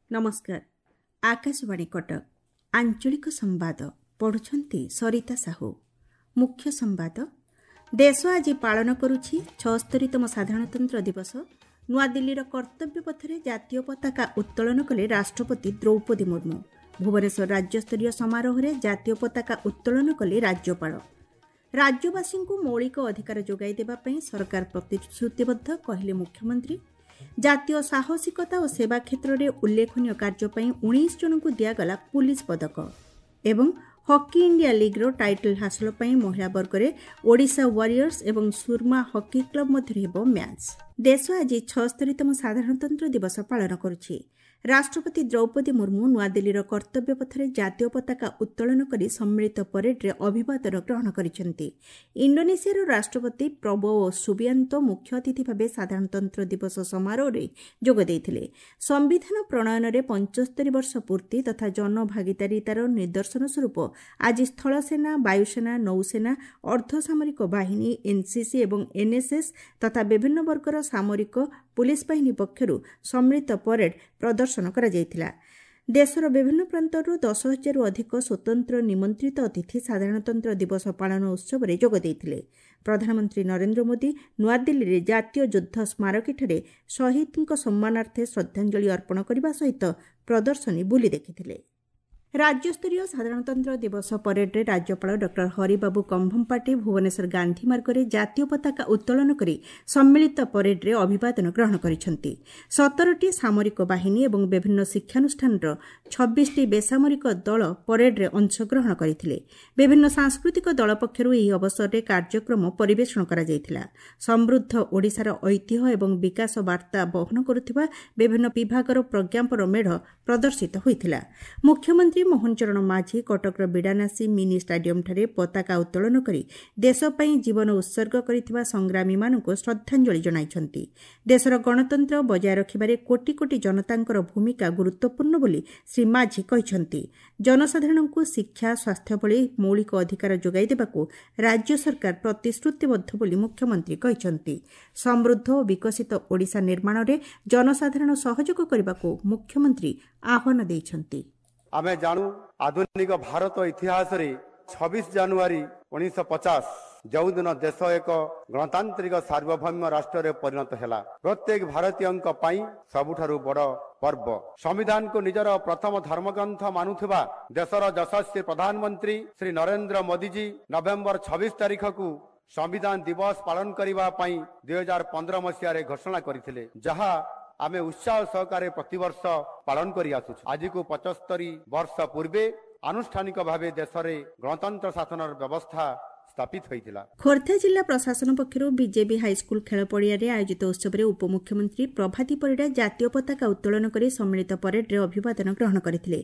नमस्कार। आकाशवाणी कटक आंचलिक संवाद पढ़ुछंती सरिता साहू। मुख्य संवाद। देश आज पालन करुछि 76तम साधारणतंत्र दिवस। नुआदिल्लीर कर्तव्य पथरे जातीय पताका उत्तोलन कले राष्ट्रपति द्रौपदी मुर्मू। भुवनेश्वर राज्यस्तरीय समारोह में जातीय पताका उत्तोलन कले राज्यपाल। राज्यवासी मौलिक अधिकार जोगाई देवाई सरकार प्रतिश्रुतिबद्ध कहले मुख्यमंत्री। जातीय साहसिकता और सेवा क्षेत्र में उल्लेखनीय कार्य 19 जन को दिगला पुलिस पदक। एवं हॉकी इंडिया लीग्र टाइटल हासिल महिला वर्ग में ओडिशा वॉरियर्स एवं सुरमा हॉकी क्लब मध्य हेब मैच। देश आज 76तम साधारणतंत्र दिवस पालन करुछि। राष्ट्रपति द्रौपदी मुर्मू नुआदिल्लीर कर्तव्य पथरे जातीय पताका उत्तोलन करी सम्मिलित परेड्रे अभिवादन ग्रहण करिसेंति। इंडोनेशियार राष्ट्रपति प्रबोवो सुबियांतो मुख्य अतिथि भावे साधारणतंत्र दिवस समारोह में जोग देइथिले। संविधान प्रणयन में 75 वर्ष पूर्ति तथा जनभागीदारितार निदर्शन स्वरूप आज स्थलसेना, वायुसेना, नौसेना, अर्धसामरिक बाहिनी, एनसीसी एवं एनएसएस तथा विभिन्न वर्गर सामरिक पुलिस बाहिनी पक्षर सम्मिलित परेड प्रदर्शन करा जायतिला। देशर विभिन्न प्रांतरू 10,000 अधिक स्वतंत्र निमंत्रित अतिथि साधारणतंत्र दिवस पालन उत्सव में जोग देइथिले। प्रधानमंत्री नरेंद्र मोदी नुआदिल्ली जातीय युद्ध स्मारकीଠାରେ शहीद सम्मानार्थे श्रद्धांजलि अर्पण करने सहित प्रदर्शनी बुली देखिथिले। राज्यस्तरीय साधारणतंत्र दिवस परेड्रे राज्यपाल डॉ हरिबाबू कंभमपाटी भुवनेश्वर गांधी मार्ग में जातीय पताका उत्तोलन कर सम्मिलित परेड्रे अभिवादन ग्रहण करिसेंति। 17टी सामरिक बाहिनी और विभिन्न शिक्षानुष्ठान 26टी बेसामरिक दल परेड्रे अंशग्रहण करथिले। विभिन्न सांस्कृतिक दल पक्षर यह अवसर में कार्यक्रम परिवेषण करा जायतिला। समृद्ध ओडिशार ऐतिह्य एवं विकास वार्ता बहन करुथिबा विभिन्न विभागर प्रज्ञापन मेढ़ प्रदर्शित होइथिला। मुख्यमंत्री मोहन चरण माझी कटकर बिडानासी मिनी स्टाडियम ठारे पताका उत्तोलन करी देशपाई जीवन उत्सर्ग करिथिबा संग्रामी मानक श्रद्धांजलि जणाइछंती। देशर गणतंत्र बजाय रखिबारे कोटी कोटी जनतांकर भूमिका गुरुत्वपूर्ण बोली श्री माझी कहिछंती। जनसाधारणଙ୍କୁ शिक्षा, स्वास्थ्य भली मौलिक अधिकार जोगाई देबाकू राज्य सरकार प्रतिश्रुतिबद्ध बोली मुख्यमंत्री कहिछंती। समृद्ध और विकसित ओडिशा निर्माण रे जनसाधारण सहयोग करबाकू मुख्यमंत्री आह्वान दैछंती। आमे जानू आधुनिक भारत इतिहास रे 26 जनवरी 1950 जो दिन देश एक गणतांत्रिक सार्वभौम राष्ट्र रे परिणत हैला। प्रत्येक भारतीय सबुठारु बड़ पर्व संविधान को निजर प्रथम धर्मग्रंथ मानुथिबा देशर यशस्वी प्रधानमंत्री श्री नरेंद्र मोदी जी नवेम्बर 26 तारीख को संविधान दिवस पालन करिबा पई 2015 मसीह रे घोषणा करथिले, जहा आमे उत्साह सहकारे प्रतिवर्ष पालन करी आसु। आज को 75 वर्ष पूर्वे आनुष्ठानिक भावे देश में गणतंत्र शासन व्यवस्था स्थापित होइतिला। खोर्धा जिला प्रशासन पक्षर बीजेपी हाईस्कूल खेल पड़िया आयोजित उत्सव में उपमुख्यमंत्री प्रभाती परिड़ा जातीय पताका उत्तोलन कर सम्मिलित परेड्रे अभिवादन ग्रहण करथिले।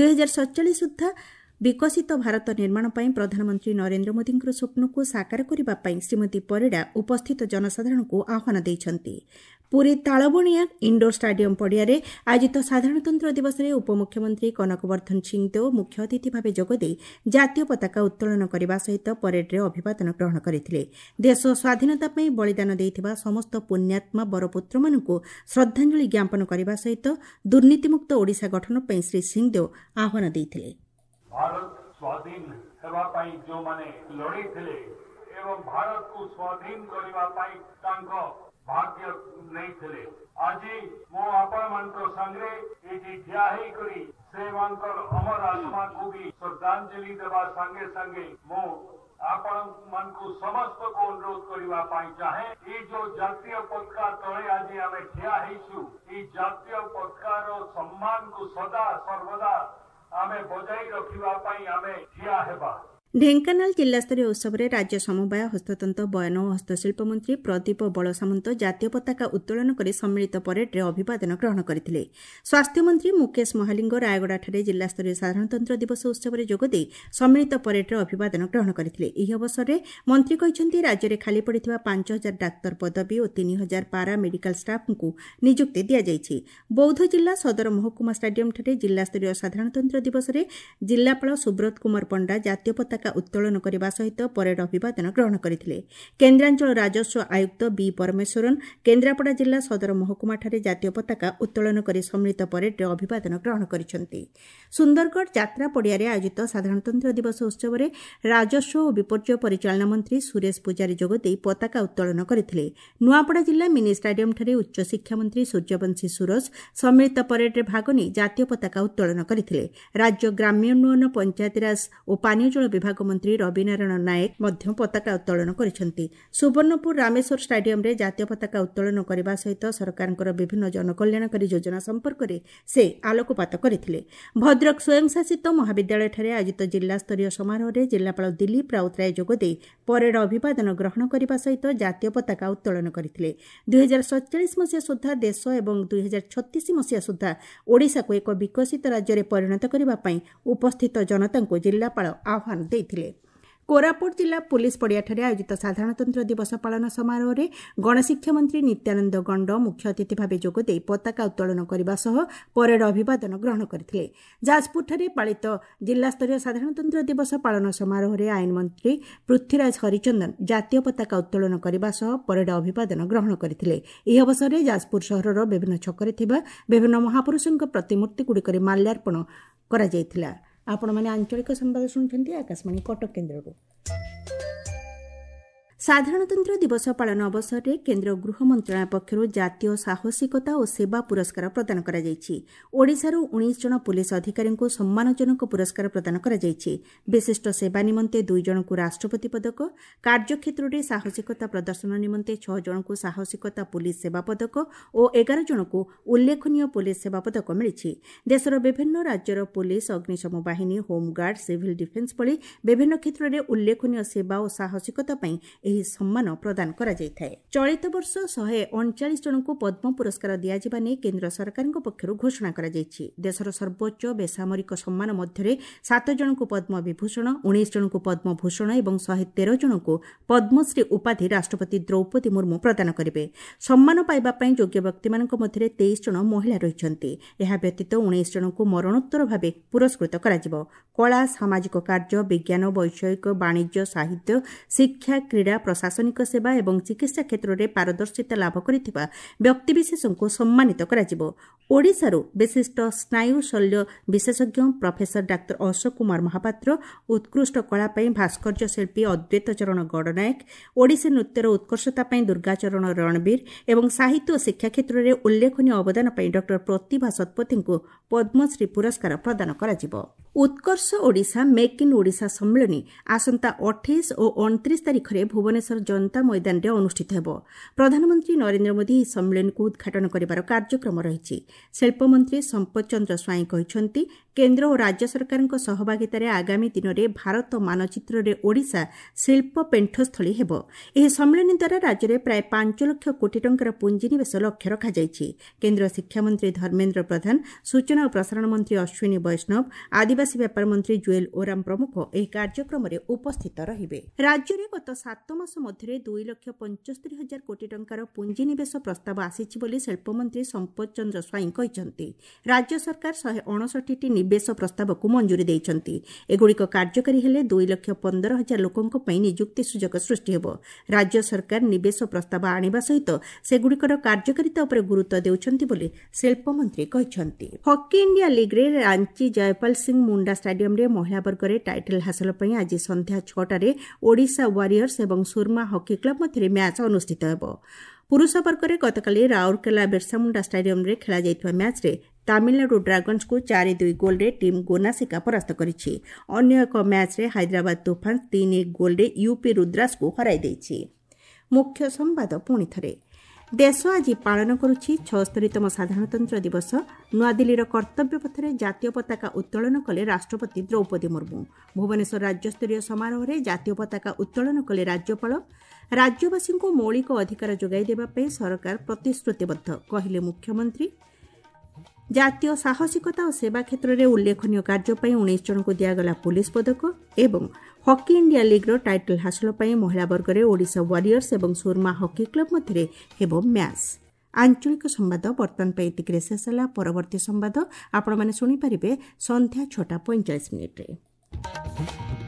2047 सुद्धा विकसित भारत निर्माण पर प्रधानमंत्री नरेंद्र मोदी स्वप्न को साकार करने श्रीमती परिड़ा उपस्थित जनसाधारण को आह्वान देइछंती। पुरी तालबणिया इंडोर स्टाडियम पड़िया आयोजित साधारणतंत्र दिवस में उपमुख्यमंत्री कनकवर्धन सिंहदेव मुख्य अतिथि भाव जोगदे जातीय पताका उत्तोलन करने सहित परेड्रे अभिवादन ग्रहण करथिले। देश स्वाधीनता पर बलिदान देइथिबा समस्त पुण्यात्मा बरपुत्र मानकु श्रद्धांजलि ज्ञापन करने सहित दुर्नीतिमुक्त ओडिशा गठन पर श्री सिंहदेव आह्वान देइथिले। भारत स्वाधीन हेबा पाई जो माने लड़ी थिले एवं भारत को स्वाधीन करबा पाई तांको भाग्य नहीं थिले। आज मो आपण मानक संगे एठी ठिया हेई करी से मानकर अमर आत्मा को भी श्रद्धांजलि देबा संगे संगे मो आपण मन को समस्त को अनुरोध करबा पाई चाहे ई जो जातीय पताका तळे आज आमे ठिया हेइछु ई जातीय पताकार सम्मान को सदा सर्वदा आमे बजाई रखिबा पाई आमे ठिया हेबा। ढेंकानाल जिलास्तरीय उत्सव में राज्य समवाय हस्ततंत्र बयन और हस्तशिल्प मंत्री प्रदीप बलसामंत जातीय पताका उत्तोलन कर सम्मिलित परेड्रे अभिवादन ग्रहण करथिले। स्वास्थ्य मंत्री मुकेश महालिंग रायगड़ाଠାରେ जिलास्तरीय साधारणतंत्र दिवस उत्सव में जोगदे सम्मिलित परेड्रे अभिवादन ग्रहण करथिले। ଏହି अवसर मंत्री କହିଛନ୍ତି राज्य में खाली पड़िଥିବା 5,000 डाक्तर पदवी और 3,000 पारा मेडिकल स्टाफ को नियुक्ति दिया। बौद्ध जिला सदर महकुमा स्टाडियम ठारे जिलास्तरीय साधारणतंत्र दिवस में जिलापाल सुब्रत कुमार पंडा जातीय पताका ପତାକା ଉତ୍ତୋଳନ କରିବା ସହିତ ପରେଡ୍ ଅଭିବାଦନ ଗ୍ରହଣ କରିଥିଲେ। କେନ୍ଦ୍ରାଞ୍ଚଳ ରାଜସ୍ୱ ଆୟୁକ୍ତ ବି ପରମେଶ୍ୱରନ୍ କେନ୍ଦ୍ରାପଡ଼ା ଜିଲ୍ଲା ସଦର ମହକୁମାଠାରେ ଜାତୀୟ ପତାକା ଉତ୍ତୋଳନ କରି ସମ୍ମିଳିତ ପରେଡ୍ରେ ଅଭିବାଦନ ଗ୍ରହଣ କରିଛନ୍ତି। ସୁନ୍ଦରଗଡ଼ ଯାତ୍ରା ପଡ଼ିଆରେ ଆୟୋଜିତ ସାଧାରଣତନ୍ତ୍ର ଦିବସ ଉତ୍ସବରେ ରାଜସ୍ୱ ଓ ବିପର୍ଯ୍ୟୟ ପରିଚାଳନା ମନ୍ତ୍ରୀ ସୁରେଶ ପୂଜାରୀ ଯୋଗଦେଇ ପତାକା ଉତ୍ତୋଳନ କରିଥିଲେ। ନୂଆପଡ଼ା ଜିଲ୍ଲା ମିନି ଷ୍ଟାଡିୟମ୍ଠାରେ ଉଚ୍ଚଶିକ୍ଷାମନ୍ତ୍ରୀ ସୂର୍ଯ୍ୟବଂଶୀ ସୁରଜ ସମ୍ମିଳିତ ପରେଡ୍ରେ ଭାଗ ନେଇ ଜାତୀୟ ପତାକା ଉତ୍ତୋଳନ କରିଥିଲେ। ରାଜ୍ୟ ଗ୍ରାମ୍ୟ ଉନ୍ନୟନ ପଞ୍ଚାୟତିରାଜ ଓ ପାନୀୟ ଜଳ ବିଭାଗ ମନ୍ତ୍ରୀ ରବିନାରାୟଣ ନାୟକ ମଧ୍ୟ ପତାକା ଉତ୍ତୋଳନ କରିଛନ୍ତି। ସୁବର୍ଣ୍ଣପୁର ରାମେଶ୍ୱର ଷ୍ଟାଡିୟମ୍ରେ ଜାତୀୟ ପତାକା ଉତ୍ତୋଳନ କରିବା ସହିତ ସରକାରଙ୍କର ବିଭିନ୍ନ ଜନକଲ୍ୟାଣକାରୀ ଯୋଜନା ସମ୍ପର୍କରେ ସେ ଆଲୋକପାତ କରିଥିଲେ। ଭଦ୍ରକ ସ୍ୱୟଂଶାସିତ ମହାବିଦ୍ୟାଳୟଠାରେ ଆୟୋଜିତ ଜିଲ୍ଲାସ୍ତରୀୟ ସମାରୋହରେ ଜିଲ୍ଲାପାଳ ଦିଲ୍ଲୀପ ରାଉତରାୟ ଯୋଗଦେଇ ପରେଡ୍ ଅଭିବାଦନ ଗ୍ରହଣ କରିବା ସହିତ ଜାତୀୟ ପତାକା ଉତ୍ତୋଳନ କରିଥିଲେ। 2047 ମସିହା ସୁଦ୍ଧା ଦେଶ ଏବଂ 2036 ମସିହା ସୁଦ୍ଧା ଓଡ଼ିଶାକୁ ଏକ ବିକଶିତ ରାଜ୍ୟରେ ପରିଣତ କରିବା ପାଇଁ ଉପସ୍ଥିତ ଜନତାଙ୍କୁ ଜିଲ୍ଲାପାଳ ଆହ୍ୱାନ ଦେଇଥିଲେ। କୋରାପୁଟ ଜିଲ୍ଲା ପୁଲିସ ପଡ଼ିଆଠାରେ ଆୟୋଜିତ ସାଧାରଣତନ୍ତ୍ର ଦିବସ ପାଳନ ସମାରୋହରେ ଗଣଶିକ୍ଷା ମନ୍ତ୍ରୀ ନିତ୍ୟାନନ୍ଦ ଗଣ୍ଡ ମୁଖ୍ୟ ଅତିଥି ଭାବେ ଯୋଗଦେଇ ପତାକା ଉତ୍ତୋଳନ କରିବା ସହ ପରେଡ୍ ଅଭିବାଦନ ଗ୍ରହଣ କରିଥିଲେ। ଯାଜପୁରଠାରେ ପାଳିତ ଜିଲ୍ଲାସ୍ତରୀୟ ସାଧାରଣତନ୍ତ୍ର ଦିବସ ପାଳନ ସମାରୋହରେ ଆଇନ ମନ୍ତ୍ରୀ ପୃଥ୍ୱୀରାଜ ହରିଚନ୍ଦନ ଜାତୀୟ ପତାକା ଉତ୍ତୋଳନ କରିବା ସହ ପରେଡ୍ ଅଭିବାଦନ ଗ୍ରହଣ କରିଥିଲେ। ଏହି ଅବସରରେ ଯାଜପୁର ସହରର ବିଭିନ୍ନ ଛକରେ ଥିବା ବିଭିନ୍ନ ମହାପୁରୁଷଙ୍କ ପ୍ରତିମୂର୍ତ୍ତିଗୁଡ଼ିକରେ ମାଲ୍ୟାର୍ପଣ କରାଯାଇଥିଲା। ଆପଣମାନେ ଆଞ୍ଚଳିକ ସମ୍ବାଦ ଶୁଣୁଛନ୍ତି ଆକାଶବାଣୀ କଟକ କେନ୍ଦ୍ରରୁ। ସାଧାରଣତନ୍ତ୍ର ଦିବସ ପାଳନ ଅବସରରେ କେନ୍ଦ୍ର ଗୃହ ମନ୍ତ୍ରଣାଳୟ ପକ୍ଷରୁ ଜାତୀୟ ସାହସିକତା ଓ ସେବା ପୁରସ୍କାର ପ୍ରଦାନ କରାଯାଇଛି। ଓଡ଼ିଶାରୁ 19 ଜଣ ପୁଲିସ ଅଧିକାରୀଙ୍କୁ ସମ୍ମାନଜନକ ପୁରସ୍କାର ପ୍ରଦାନ କରାଯାଇଛି। ବିଶିଷ୍ଟ ସେବା ନିମନ୍ତେ 2 ଜଣଙ୍କୁ ରାଷ୍ଟ୍ରପତି ପଦକ, କାର୍ଯ୍ୟକ୍ଷେତ୍ରରେ ସାହସିକତା ପ୍ରଦର୍ଶନ ନିମନ୍ତେ 6 ଜଣଙ୍କୁ ସାହସିକତା ପୁଲିସ ସେବା ପଦକ ଓ 11 ଜଣଙ୍କୁ ଉଲ୍ଲେଖନୀୟ ପୁଲିସ ସେବା ପଦକ ମିଳିଛି। ଦେଶର ବିଭିନ୍ନ ରାଜ୍ୟର ପୁଲିସ, ଅଗ୍ନିଶମ ବାହିନୀ, ହୋମଗାର୍ଡ, ସିଭିଲ ଡିଫେନ୍ସ ଭଳି ବିଭିନ୍ନ କ୍ଷେତ୍ରରେ ଉଲ୍ଲେଖନୀୟ ସେବା ଓ ସାହସିକତା ପାଇଁ ଏହି ସମ୍ମାନ ପ୍ରଦାନ କରାଯାଇଥାଏ। ଚଳିତ ବର୍ଷ 139 ଜଣଙ୍କୁ ପଦ୍ମ ପୁରସ୍କାର ଦିଆଯିବା ନେଇ କେନ୍ଦ୍ର ସରକାରଙ୍କ ପକ୍ଷରୁ ଘୋଷଣା କରାଯାଇଛି। ଦେଶର ସର୍ବୋଚ୍ଚ ବେସାମରିକ ସମ୍ମାନ ମଧ୍ୟରେ 7 ଜଣଙ୍କୁ ପଦ୍ମ ବିଭୂଷଣ, 19 ଜଣଙ୍କୁ ପଦ୍ମଭୂଷଣ ଏବଂ 113 ଜଣଙ୍କୁ ପଦ୍ମଶ୍ରୀ ଉପାଧି ରାଷ୍ଟ୍ରପତି ଦ୍ରୌପଦୀ ମୁର୍ମୁ ପ୍ରଦାନ କରିବେ। ସମ୍ମାନ ପାଇବା ପାଇଁ ଯୋଗ୍ୟ ବ୍ୟକ୍ତିମାନଙ୍କ ମଧ୍ୟରେ 23 ଜଣ ମହିଳା ରହିଛନ୍ତି। ଏହା ବ୍ୟତୀତ 19 ଜଣଙ୍କୁ ମରଣୋତ୍ତର ଭାବେ ପୁରସ୍କୃତ କରାଯିବ। କଳା, ସାମାଜିକ କାର୍ଯ୍ୟ, ବିଜ୍ଞାନ, ବୈଷୟିକ, ବାଣିଜ୍ୟ, ସାହିତ୍ୟ, ଶିକ୍ଷା, କ୍ରୀଡ଼ା, ପ୍ରଶାସନିକ ସେବା ଏବଂ ଚିକିତ୍ସା କ୍ଷେତ୍ରରେ ପାରଦର୍ଶିତା ଲାଭ କରିଥିବା ବ୍ୟକ୍ତିବିଶେଷଙ୍କୁ ସମ୍ମାନିତ କରାଯିବ। ଓଡ଼ିଶାରୁ ବିଶିଷ୍ଟ ସ୍ନାୟୁ ଶଲ୍ୟ ବିଶେଷଜ୍ଞ ପ୍ରଫେସର ଡାକ୍ତର ଅଶୋକ କୁମାର ମହାପାତ୍ର, ଉତ୍କୃଷ୍ଟ କଳା ପାଇଁ ଭାସ୍କର୍ଯ୍ୟ ଶିଳ୍ପୀ ଅଦ୍ୱୈତ ଚରଣ ଗଡ଼ନାୟକ, ଓଡ଼ିଶୀ ନୃତ୍ୟର ଉତ୍କର୍ଷତା ପାଇଁ ଦୁର୍ଗାଚରଣ ରଣବୀର ଏବଂ ସାହିତ୍ୟ ଓ ଶିକ୍ଷା କ୍ଷେତ୍ରରେ ଉଲ୍ଲେଖନୀୟ ଅବଦାନ ପାଇଁ ଡକ୍ଟର ପ୍ରତିଭା ଶତପଥୀଙ୍କୁ ପଦ୍ମଶ୍ରୀ ପୁରସ୍କାର ପ୍ରଦାନ କରାଯିବ। ଉତ୍କର୍ଷ ଓଡ଼ିଶା ମେକ୍ ଇନ୍ ଓଡ଼ିଶା ସମ୍ମିଳନୀ ଆସନ୍ତା 28 ଓ 29 ତାରିଖରେ ଭୁବନେଶ୍ୱର ଜନତା ମଇଦାନରେ ଅନୁଷ୍ଠିତ ହେବ। ପ୍ରଧାନମନ୍ତ୍ରୀ ନରେନ୍ଦ୍ର ମୋଦି ଏହି ସମ୍ମିଳନୀକୁ ଉଦ୍ଘାଟନ କରିବାର କାର୍ଯ୍ୟକ୍ରମ ରହିଛି। ଶିଳ୍ପମନ୍ତ୍ରୀ ସମ୍ପତ ଚନ୍ଦ୍ର ସ୍ୱାଇଁ କହିଛନ୍ତି, କେନ୍ଦ୍ର ଓ ରାଜ୍ୟ ସରକାରଙ୍କ ସହଭାଗିତାରେ ଆଗାମୀ ଦିନରେ ଭାରତ ମାନଚିତ୍ରରେ ଓଡ଼ିଶା ଶିଳ୍ପ ପେଣ୍ଠସ୍ଥଳୀ ହେବ। ଏହି ସମ୍ମିଳନୀ ଦ୍ୱାରା ରାଜ୍ୟରେ ପ୍ରାୟ 5 ଲକ୍ଷ କୋଟି ଟଙ୍କାର ପୁଞ୍ଜିନିବେଶ ଲକ୍ଷ୍ୟ ରଖାଯାଇଛି। କେନ୍ଦ୍ର ଶିକ୍ଷାମନ୍ତ୍ରୀ ଧର୍ମେନ୍ଦ୍ର ପ୍ରଧାନ, ସୂଚନା ଓ ପ୍ରସାରଣ ମନ୍ତ୍ରୀ ଅଶ୍ୱିନୀ ବୈଷ୍ଣବ, ଆଦିବାସୀ ବ୍ୟାପାର ମନ୍ତ୍ରୀ ଜୁଏଲ ଓରାମ ପ୍ରମୁଖ ଏହି କାର୍ଯ୍ୟକ୍ରମରେ ଉପସ୍ଥିତ ରହିବେ। ରାଜ୍ୟରେ ଗତ 7 ମାସ ମଧ୍ୟରେ 2,75,000 କୋଟି ଟଙ୍କାର ପୁଞ୍ଜିନିବେଶ ପ୍ରସ୍ତାବ ଆସିଛି ବୋଲି ଶିଳ୍ପମନ୍ତ୍ରୀ ସମ୍ପତ ଚନ୍ଦ୍ର ସ୍ୱାଇଁ କହିଛନ୍ତି। ରାଜ୍ୟ ସରକାର 159ଟି ନିବେଶ ପ୍ରସ୍ତାବକୁ ମଞ୍ଜୁରୀ ଦେଇଛନ୍ତି। ଏଗୁଡ଼ିକ କାର୍ଯ୍ୟକାରୀ ହେଲେ 2,15,000 ଲୋକଙ୍କ ପାଇଁ ନିଯୁକ୍ତି ସୁଯୋଗ ସୃଷ୍ଟି ହେବ। ରାଜ୍ୟ ସରକାର ନିବେଶ ପ୍ରସ୍ତାବ ଆଣିବା ସହିତ ସେଗୁଡ଼ିକର କାର୍ଯ୍ୟକାରିତା ଉପରେ ଗୁରୁତ୍ୱ ଦେଉଛନ୍ତି ବୋଲି ଶିଳ୍ପମନ୍ତ୍ରୀ କହିଛନ୍ତି। ହକି ଇଣ୍ଡିଆ ଲିଗ୍ରେ ରାଞ୍ଚି ଜୟପାଲ ସିଂ ମୁଣ୍ଡା ଷ୍ଟାଡିୟମ୍ରେ ମହିଳା ବର୍ଗରେ ଟାଇଟଲ୍ ହାସଲ ପାଇଁ ଆଜି ସନ୍ଧ୍ୟା 6ଟାରେ ଓଡ଼ିଶା ୱାରିୟର୍ସ ଏବଂ ସୁରମା ହକି କ୍ଲବ ମଧ୍ୟରେ ମ୍ୟାଚ୍ ଅନୁଷ୍ଠିତ ହେବ। ପୁରୁଷ ବର୍ଗରେ ଗତକାଲି ରାଉରକେଲା ବିର୍ସାମୁଣ୍ଡା ଷ୍ଟାଡିୟମ୍ରେ ଖେଳାଯାଇଥିବା ମ୍ୟାଚ୍ରେ ତାମିଲନାଡୁ ଡ୍ରାଗନ୍ସକୁ 4-2 ଗୋଲ୍ରେ ଟିମ୍ ଗୋନାସିକା ପରାସ୍ତ କରିଛି। ଅନ୍ୟ ଏକ ମ୍ୟାଚ୍ରେ ହାଇଦ୍ରାବାଦ ତୁଫାନ 3-1 ଗୋଲ୍ରେ ୟୁପି ରୁଦ୍ରାସକୁ ହରାଇ ଦେଇଛି। ମୁଖ୍ୟ ସମ୍ବାଦ ପୁଣିଥରେ। ଦେଶ ଆଜି ପାଳନ କରୁଛି 76ତମ ସାଧାରଣତନ୍ତ୍ର ଦିବସ। ନୂଆଦିଲ୍ଲୀର କର୍ତ୍ତବ୍ୟ ପଥରେ ଜାତୀୟ ପତାକା ଉତ୍ତୋଳନ କଲେ ରାଷ୍ଟ୍ରପତି ଦ୍ରୌପଦୀ ମୁର୍ମୁ। ଭୁବନେଶ୍ୱର ରାଜ୍ୟସ୍ତରୀୟ ସମାରୋହରେ ଜାତୀୟ ପତାକା ଉତ୍ତୋଳନ କଲେ ରାଜ୍ୟପାଳ। ରାଜ୍ୟବାସୀଙ୍କୁ ମୌଳିକ ଅଧିକାର ଯୋଗାଇ ଦେବା ପାଇଁ ସରକାର ପ୍ରତିଶ୍ରୁତିବଦ୍ଧ, କହିଲେ ମୁଖ୍ୟମନ୍ତ୍ରୀ। ଜାତୀୟ ସାହସିକତା ଓ ସେବା କ୍ଷେତ୍ରରେ ଉଲ୍ଲେଖନୀୟ କାର୍ଯ୍ୟ ପାଇଁ 19 ଜଣଙ୍କୁ ଦିଆଗଲା ପୁଲିସ ପଦକ ଏବଂ ହକି ଇଣ୍ଡିଆ ଲିଗ୍ର ଟାଇଟଲ୍ ହାସଲ ପାଇଁ ମହିଳା ବର୍ଗରେ ଓଡ଼ିଶା ୱାରିୟର୍ସ ଏବଂ ସୁରମା ହକି କ୍ଲବ ମଧ୍ୟରେ ହେବ ମ୍ୟାଚ୍। ଆଞ୍ଚଳିକ ସମ୍ବାଦ ବର୍ତ୍ତମାନ ପାଇଁ ଏତିକିରେ ଶେଷ ହେଲା। ପରବର୍ତ୍ତୀ ସମ୍ବାଦ ଆପଣମାନେ ଶୁଣିପାରିବେ ସନ୍ଧ୍ୟା 6:45 ମିନିଟ୍ରେ।